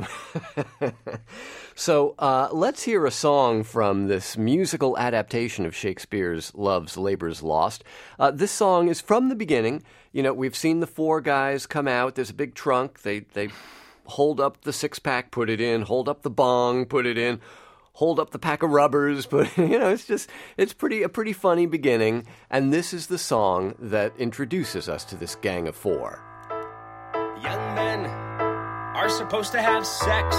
So uh, let's hear a song from this musical adaptation of Shakespeare's Love's Labour's Lost. Uh, this song is from the beginning. You know, we've seen the four guys come out. There's a big trunk. They they hold up the six-pack, put it in. Hold up the bong, put it in. Hold up the pack of rubbers, but you know, it's just it's pretty a pretty funny beginning, and this is the song that introduces us to this gang of four. Young men are supposed to have sex.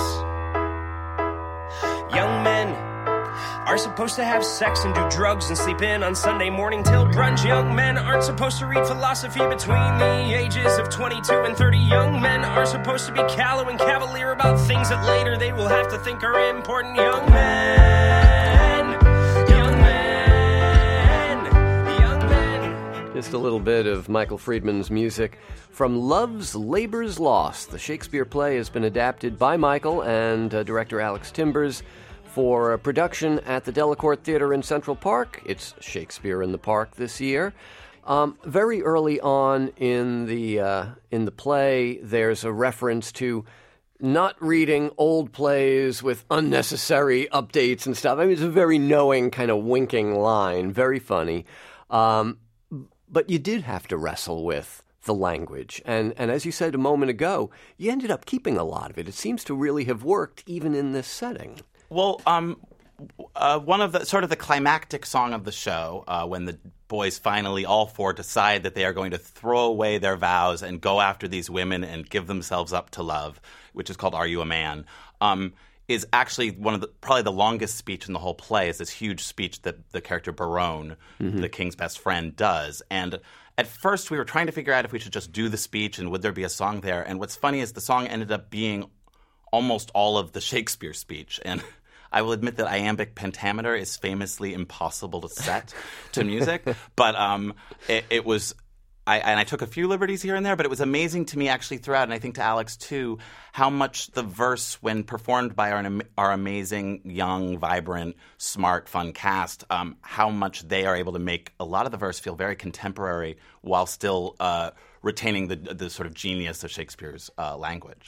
Young men are supposed to have sex and do drugs and sleep in on Sunday morning till brunch. Young men aren't supposed to read philosophy between the ages of twenty-two and thirty. Young men are supposed to be callow and cavalier about things that later they will have to think are important. Young men, young men, young men. Just a little bit of Michael Friedman's music from Love's Labour's Lost. The Shakespeare play has been adapted by Michael and uh, director Alex Timbers for a production at the Delacorte Theater in Central Park. It's Shakespeare in the Park this year. Um, very early on in the uh, in the play, there's a reference to not reading old plays with unnecessary updates and stuff. I mean, it's a very knowing, kind of winking line. Very funny. Um, but you did have to wrestle with the language. And, and as you said a moment ago, you ended up keeping a lot of it. It seems to really have worked even in this setting. Well, um, uh, one of the sort of the climactic song of the show, uh, when the boys finally, all four, decide that they are going to throw away their vows and go after these women and give themselves up to love, which is called "Are You a Man?" Um, is actually one of the probably the longest speech in the whole play. Is this huge speech that the character Barone, mm-hmm. the king's best friend, does. And at first, we were trying to figure out if we should just do the speech and would there be a song there. And what's funny is the song ended up being almost all of the Shakespeare speech. And I will admit that iambic pentameter is famously impossible to set to music. But um, it, it was I, and I took a few liberties here and there, but it was amazing to me actually throughout, and I think to Alex too, how much the verse, when performed by our, our amazing, young, vibrant, smart, fun cast, um, how much they are able to make a lot of the verse feel very contemporary while still uh, retaining the, the sort of genius of Shakespeare's uh, language.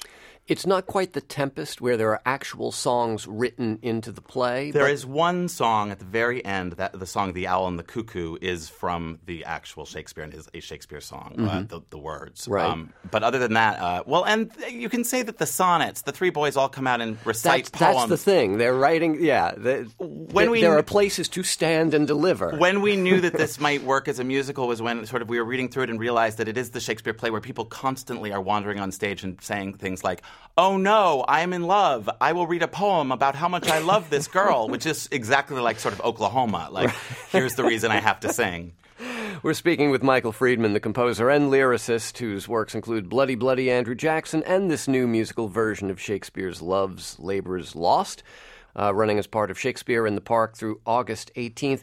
It's not quite The Tempest, where there are actual songs written into the play. There but is one song at the very end, that the song "The Owl and the Cuckoo" is from the actual Shakespeare and is a Shakespeare song, uh, Mhm. the, the words. Right. Um, but other than that, uh, well, and you can say that the sonnets, the three boys all come out and recite that's, poems. that's the thing. They're writing, yeah. The, When the- we there kn- are places to stand and deliver. When we knew that this might work as a musical was when sort of we were reading through it and realized that it is the Shakespeare play where people constantly are wandering on stage and saying things like, "Oh no, I am in love. I will read a poem about how much I love this girl," which is exactly like sort of Oklahoma. Like, here's the reason I have to sing. We're speaking with Michael Friedman, the composer and lyricist, whose works include Bloody Bloody Andrew Jackson and this new musical version of Shakespeare's Love's Labour's Lost, uh, running as part of Shakespeare in the Park through August eighteenth.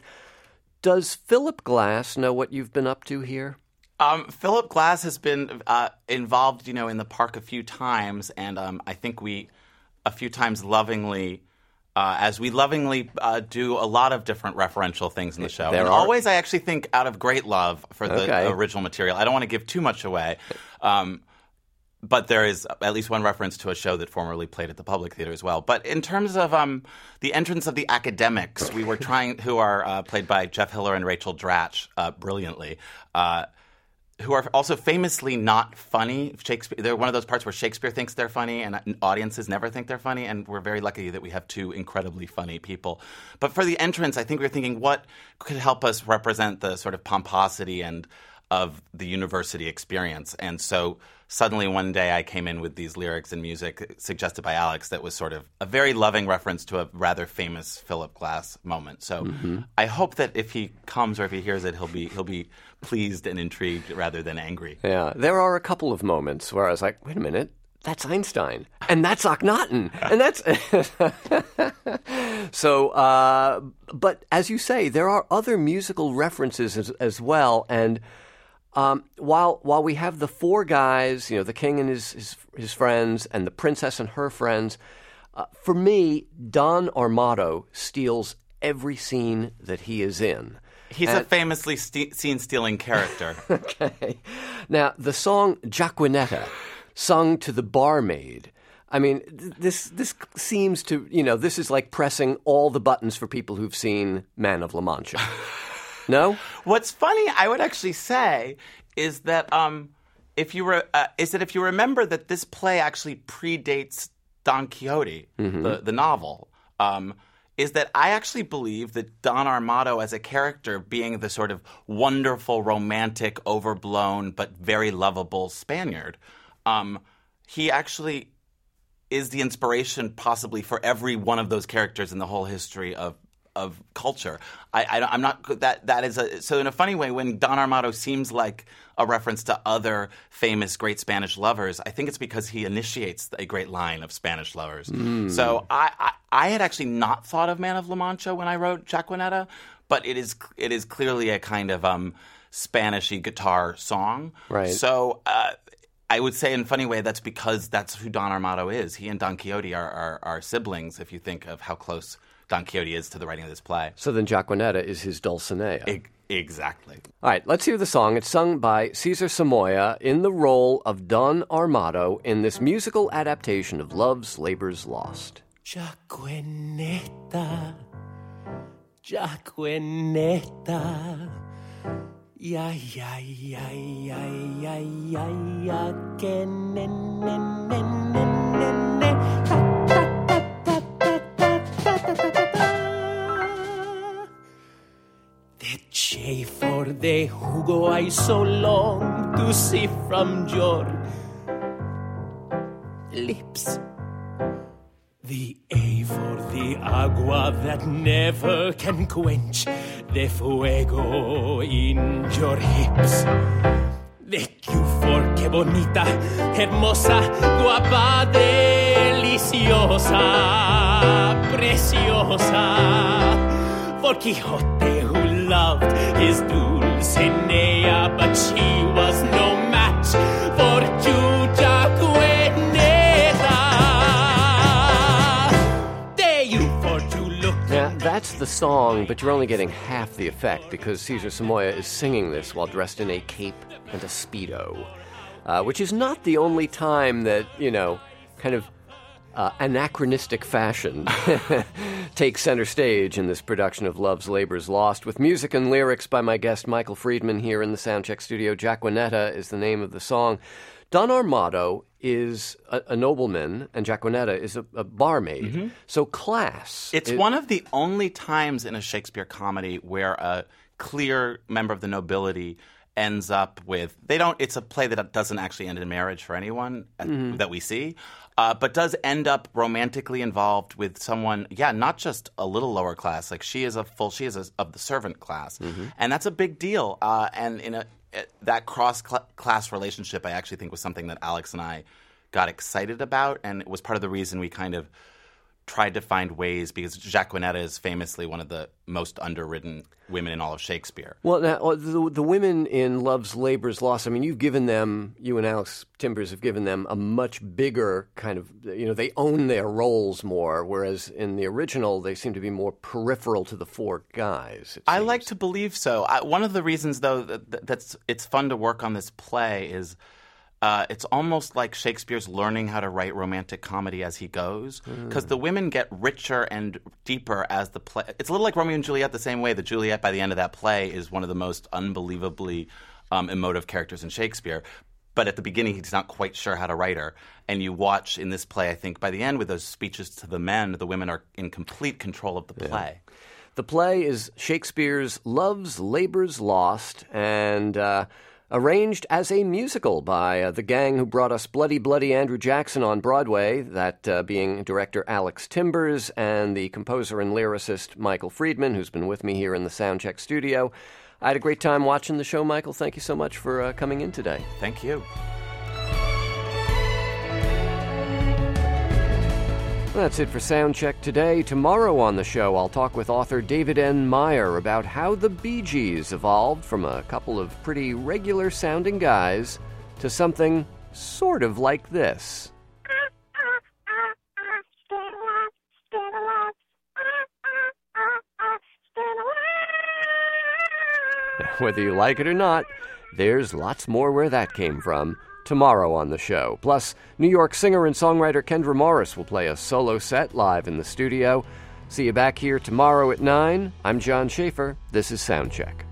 Does Philip Glass know what you've been up to here? Um, Philip Glass has been uh, involved, you know, in the park a few times, and um, I think we, a few times lovingly, uh, as we lovingly uh, do a lot of different referential things in the show. There and are- always, I actually think out of great love for the Okay. original material. I don't want to give too much away, um, but there is at least one reference to a show that formerly played at the Public Theater as well. But in terms of um, the entrance of the academics, we were trying, who are uh, played by Jeff Hiller and Rachel Dratch uh, brilliantly, uh, who are also famously not funny. Shakespeare, they're one of those parts where Shakespeare thinks they're funny and audiences never think they're funny, and we're very lucky that we have two incredibly funny people. But for the entrance, I think we were thinking what could help us represent the sort of pomposity and of the university experience. And so suddenly one day I came in with these lyrics and music suggested by Alex that was sort of a very loving reference to a rather famous Philip Glass moment. So Mhm. I hope that if he comes or if he hears it, he'll be he'll be pleased and intrigued rather than angry. Yeah, there are a couple of moments where I was like, wait a minute, that's Einstein, and that's Akhenaten, and that's... so, uh, but as you say, there are other musical references as, as well, and um, while while we have the four guys, you know, the king and his, his, his friends, and the princess and her friends, uh, for me, Don Armato steals every scene that he is in. He's And- a famously st- scene-stealing character. Okay. Now, the song Jacquinetta, sung to the barmaid, I mean, th- this this seems to, you know, this is like pressing all the buttons for people who've seen Man of La Mancha. No? What's funny, I would actually say, is that um, if you re- uh, is that if you remember that this play actually predates Don Quixote, Mhm. the the novel. Um, is that I actually believe that Don Armato as a character, being the sort of wonderful, romantic, overblown, but very lovable Spaniard, um, he actually is the inspiration possibly for every one of those characters in the whole history of of culture. I, I, I'm not that that is a so in a funny way when Don Armato seems like a reference to other famous great Spanish lovers, I think it's because he initiates a great line of Spanish lovers. Mm. So I, I I had actually not thought of Man of La Mancha when I wrote Jacquinetta, but it is it is clearly a kind of um, Spanishy guitar song. Right. So. Uh, I would say in a funny way that's because that's who Don Armato is. He and Don Quixote are, are, are siblings if you think of how close Don Quixote is to the writing of this play. So then Jacquinetta is his Dulcinea. E- exactly. All right, let's hear the song. It's sung by Cesar Samoya in the role of Don Armato in this musical adaptation of Love's Labour's Lost. Jacquinetta, Jacquinetta, ya ya ya ya ya ya ya que ne ne ne ne ne ne ta ta ta ta ta ta ta ta ta. The J for the jugo I so long to see from your lips. The A for the agua that never can quench the fuego in your hips. The Q for que bonita, hermosa, guapa, deliciosa, preciosa. For Quixote who loved his Dulcinea, but she was no match for you, Jacquinetta. Now, that's the song, but you're only getting half the effect because Cesar Samoya is singing this while dressed in a cape and a Speedo, uh, which is not the only time that, you know, kind of uh, anachronistic fashion takes center stage in this production of Love's Labor's Lost, with music and lyrics by my guest Michael Friedman here in the Soundcheck studio. Jacquinetta is the name of the song. Don Armato is a, a nobleman, and Jacquinetta is a, a barmaid. Mm-hmm. So class. It's is, one of the only times in a Shakespeare comedy where a clear member of the nobility ends up with they don't. It's a play that doesn't actually end in marriage for anyone mm-hmm. that we see, uh, but does end up romantically involved with someone. Yeah, not just a little lower class. Like she is a full. She is a, of the servant class, mm-hmm. and that's a big deal. Uh, and in a that cross-class relationship, I actually think was something that Alex and I got excited about, and it was part of the reason we kind of tried to find ways, because Jacquinetta is famously one of the most underwritten women in all of Shakespeare. Well, now, the, the women in Love's Labor's Lost, I mean, you've given them, you and Alex Timbers have given them a much bigger kind of, you know, they own their roles more, whereas in the original, they seem to be more peripheral to the four guys. I like to believe so. I, one of the reasons, though, that, that's it's fun to work on this play is Uh, it's almost like Shakespeare's learning how to write romantic comedy as he goes, because mm. the women get richer and deeper as the play. It's a little like Romeo and Juliet, the same way that Juliet, by the end of that play, is one of the most unbelievably um, emotive characters in Shakespeare. But at the beginning, he's not quite sure how to write her. And you watch in this play, I think, by the end, with those speeches to the men, the women are in complete control of the play. Yeah. The play is Shakespeare's Love's Labor's Lost, and Uh, arranged as a musical by uh, the gang who brought us Bloody Bloody Andrew Jackson on Broadway, that uh, being director Alex Timbers and the composer and lyricist Michael Friedman, who's been with me here in the Soundcheck studio. I had a great time watching the show, Michael. Thank you so much for uh, coming in today. Thank you. That's it for Soundcheck today. Tomorrow on the show, I'll talk with author David N. Meyer about how the Bee Gees evolved from a couple of pretty regular-sounding guys to something sort of like this. Whether you like it or not, there's lots more where that came from tomorrow on the show. Plus, New York singer and songwriter Kendra Morris will play a solo set live in the studio. See you back here tomorrow at nine. I'm John Schaefer. This is Soundcheck.